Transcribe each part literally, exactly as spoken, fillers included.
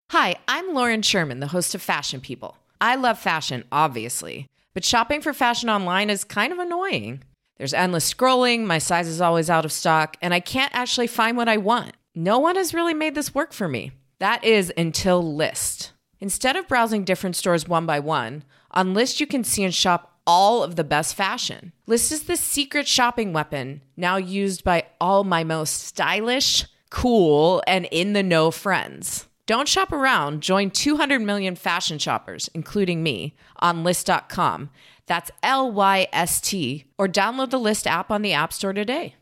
Hi, I'm Lauren Sherman, the host of Fashion People. I love fashion, obviously, but shopping for fashion online is kind of annoying. There's endless scrolling, my size is always out of stock, and I can't actually find what I want. No one has really made this work for me. That is until Lyst. Instead of browsing different stores one by one, on Lyst you can see and shop all of the best fashion. Lyst is the secret shopping weapon, now used by all my most stylish, cool, and in-the-know friends. Don't shop around. Join two hundred million fashion shoppers, including me, on Lyst dot com. That's L Y S T. Or download the Lyst app on the App Store today.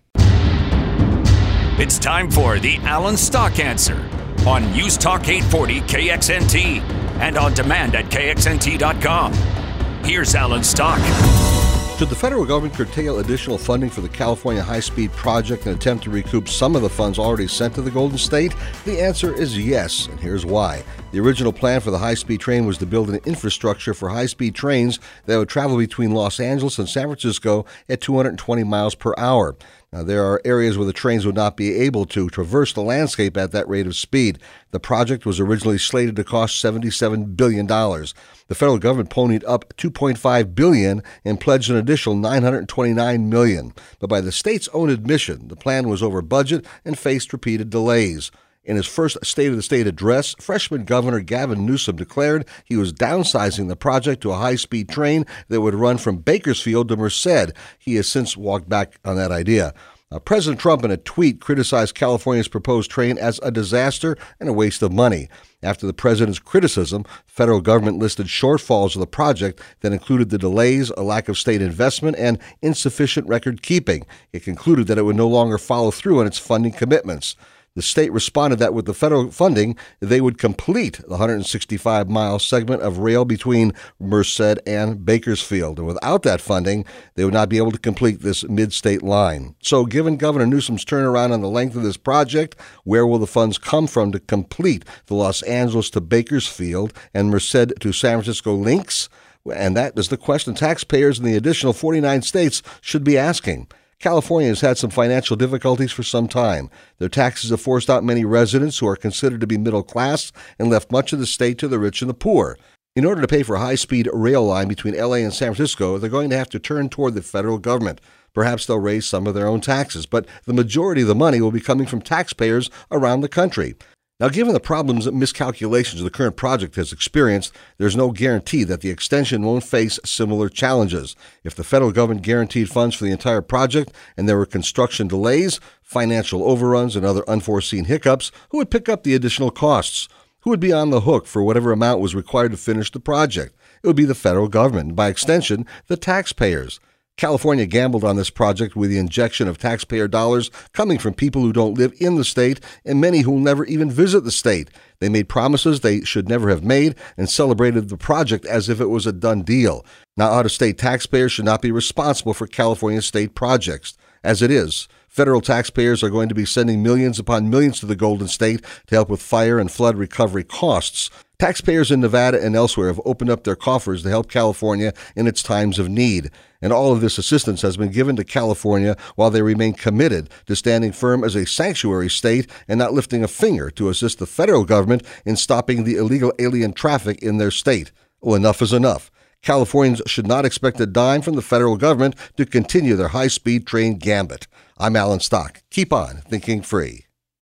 It's time for the Alan Stock Answer on News Talk eight forty K X N T and on demand at K X N T dot com. Here's Alan Stock. Should the federal government curtail additional funding for the California high-speed project and attempt to recoup some of the funds already sent to the Golden State? The answer is yes, and here's why. The original plan for the high-speed train was to build an infrastructure for high-speed trains that would travel between Los Angeles and San Francisco at two hundred twenty miles per hour. Now, there are areas where the trains would not be able to traverse the landscape at that rate of speed. The project was originally slated to cost seventy-seven billion dollars. The federal government ponied up two point five billion dollars and pledged an additional nine hundred twenty-nine million dollars. But by the state's own admission, the plan was over budget and faced repeated delays. In his first State of the State address, freshman Governor Gavin Newsom declared he was downsizing the project to a high-speed train that would run from Bakersfield to Merced. He has since walked back on that idea. Now, President Trump, in a tweet, criticized California's proposed train as a disaster and a waste of money. After the president's criticism, the federal government listed shortfalls of the project that included the delays, a lack of state investment, and insufficient record keeping. It concluded that it would no longer follow through on its funding commitments. The state responded that with the federal funding, they would complete the one hundred sixty-five mile segment of rail between Merced and Bakersfield. And without that funding, they would not be able to complete this mid-state line. So given Governor Newsom's turnaround on the length of this project, where will the funds come from to complete the Los Angeles to Bakersfield and Merced to San Francisco links? And that is the question taxpayers in the additional forty-nine states should be asking. California has had some financial difficulties for some time. Their taxes have forced out many residents who are considered to be middle class and left much of the state to the rich and the poor. In order to pay for a high-speed rail line between L A and San Francisco, they're going to have to turn toward the federal government. Perhaps they'll raise some of their own taxes, but the majority of the money will be coming from taxpayers around the country. Now, given the problems and miscalculations the current project has experienced, there's no guarantee that the extension won't face similar challenges. If the federal government guaranteed funds for the entire project and there were construction delays, financial overruns, and other unforeseen hiccups, who would pick up the additional costs? Who would be on the hook for whatever amount was required to finish the project? It would be the federal government, and by extension, the taxpayers. California gambled on this project with the injection of taxpayer dollars coming from people who don't live in the state and many who will never even visit the state. They made promises they should never have made and celebrated the project as if it was a done deal. Now, out-of-state taxpayers should not be responsible for California state projects. As it is, federal taxpayers are going to be sending millions upon millions to the Golden State to help with fire and flood recovery costs. Taxpayers in Nevada and elsewhere have opened up their coffers to help California in its times of need. And all of this assistance has been given to California while they remain committed to standing firm as a sanctuary state and not lifting a finger to assist the federal government in stopping the illegal alien traffic in their state. Well, enough is enough. Californians should not expect a dime from the federal government to continue their high-speed train gambit. I'm Alan Stock. Keep on thinking free.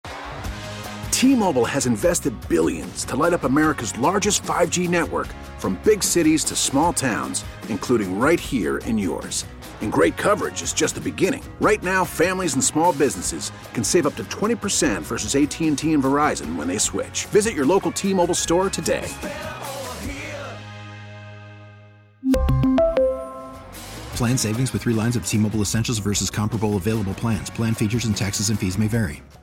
T-Mobile has invested billions to light up America's largest five G network, from big cities to small towns, including right here in yours. And great coverage is just the beginning. Right now, families and small businesses can save up to twenty percent versus A T and T and Verizon when they switch. Visit your local T-Mobile store today. Plan savings with three lines of T-Mobile Essentials versus comparable available plans. Plan features and taxes and fees may vary.